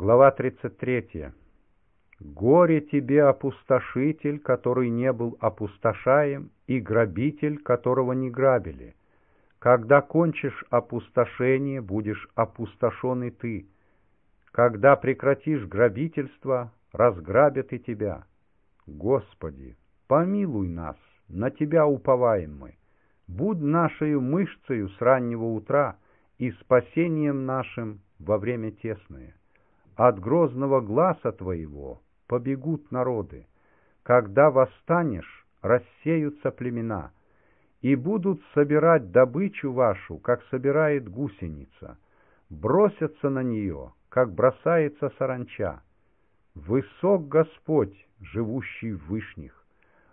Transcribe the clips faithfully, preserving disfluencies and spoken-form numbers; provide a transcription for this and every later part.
Глава тридцать третья. «Горе тебе, опустошитель, который не был опустошаем, и грабитель, которого не грабили. Когда кончишь опустошение, будешь опустошен и ты. Когда прекратишь грабительство, разграбят и тебя. Господи, помилуй нас, на Тебя уповаем мы. Будь нашею мышцею с раннего утра и спасением нашим во время тесное. От грозного гласа Твоего побегут народы. Когда восстанешь, рассеются племена, и будут собирать добычу вашу, как собирает гусеница, бросятся на нее, как бросается саранча. Высок Господь, живущий в вышних,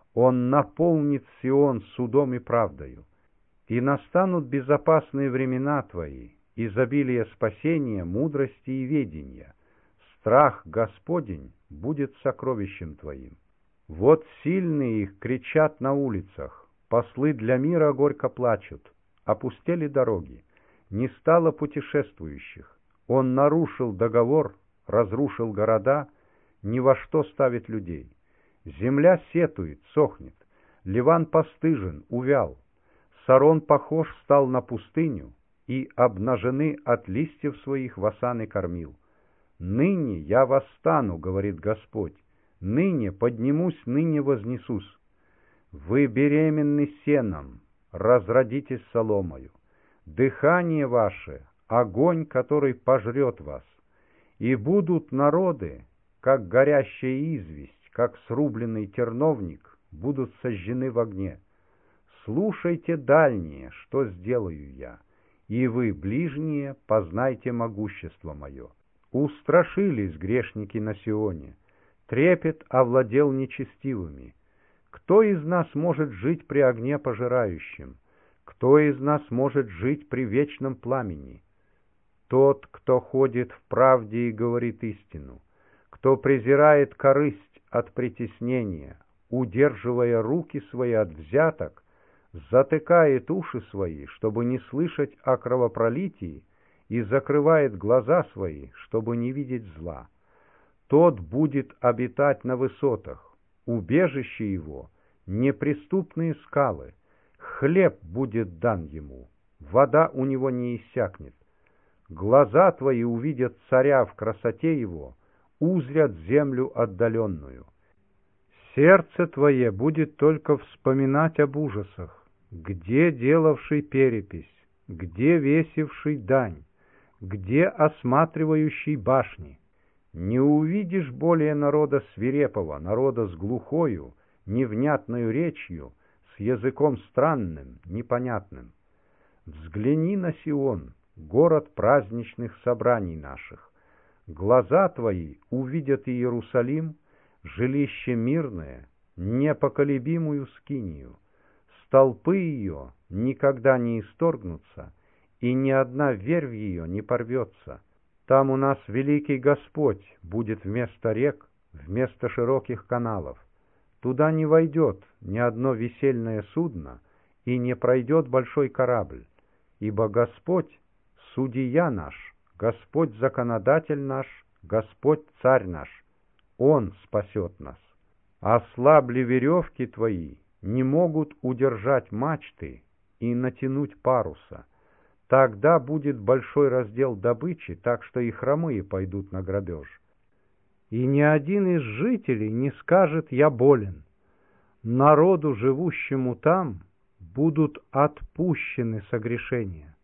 Он наполнит Сион судом и правдою, и настанут безопасные времена Твои, изобилие спасения, мудрости и ведения. Страх Господень будет сокровищем Твоим. Вот сильные их кричат на улицах, послы для мира горько плачут, опустели дороги, не стало путешествующих. Он нарушил договор, разрушил города, ни во что ставит людей. Земля сетует, сохнет, Ливан постыжен, увял, Сарон похож стал на пустыню, и обнажены от листьев своих васаны кормил. «Ныне я восстану, — говорит Господь, — ныне поднимусь, ныне вознесусь. Вы беременны сеном, разродитесь соломою. Дыхание ваше — огонь, который пожрет вас. И будут народы, как горящая известь, как срубленный терновник, будут сожжены в огне. Слушайте, дальние, что сделаю я, и вы, ближние, познайте могущество мое». Устрашились грешники на Сионе, трепет овладел нечестивыми. Кто из нас может жить при огне пожирающем? Кто из нас может жить при вечном пламени? Тот, кто ходит в правде и говорит истину, кто презирает корысть от притеснения, удерживая руки свои от взяток, затыкает уши свои, чтобы не слышать о кровопролитии, и закрывает глаза свои, чтобы не видеть зла. Тот будет обитать на высотах, убежище его — неприступные скалы, хлеб будет дан ему, вода у него не иссякнет. Глаза твои увидят царя в красоте его, узрят землю отдаленную. Сердце твое будет только вспоминать об ужасах, где делавший перепись, где весивший дань, где осматривающий башни. Не увидишь более народа свирепого, народа с глухою, невнятною речью, с языком странным, непонятным. Взгляни на Сион, город праздничных собраний наших. Глаза твои увидят Иерусалим, жилище мирное, непоколебимую скинию. Столпы ее никогда не исторгнутся, и ни одна вервь ее не порвется. Там у нас великий Господь будет вместо рек, вместо широких каналов. Туда не войдет ни одно весельное судно, и не пройдет большой корабль, ибо Господь — судья наш, Господь — законодатель наш, Господь — царь наш. Он спасет нас. Ослабли веревки твои, не могут удержать мачты и натянуть паруса. Тогда будет большой раздел добычи, так что и хромые пойдут на грабеж. И ни один из жителей не скажет: «Я болен». Народу, живущему там, будут отпущены согрешения.